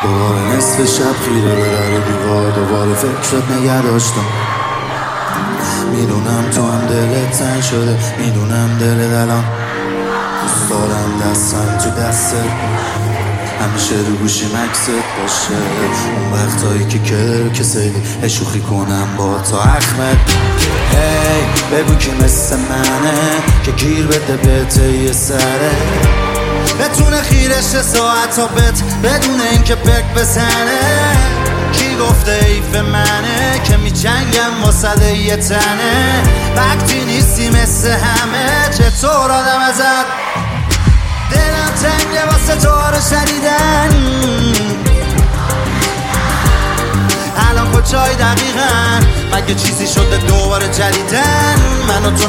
دوباره نصف شب خیره به در دیوار، دوباره فکرت نگه داشتم. میدونم تو هم دلت تنگ شده، میدونم دلت الان دوست دارم دستم تو دستت، همیشه رو گوشی مکست باشه. اون وقتایی که کسیلی شوخی کنم با تا احمد. هی بگو که مثل منه که گیر بده بهت یه سره، بتونه خیرش ساعت تا بدون اینکه بک بزنه. کی گفته ایف منه که میجنگم واسه یه تنه، وقتی نیستی مثل همه چطور آدم ازت دلم تنگه واسه تو رو شنیدن. الان کجای دقیقاً؟ مگه چیزی شده دوباره جدیدن؟ من و تو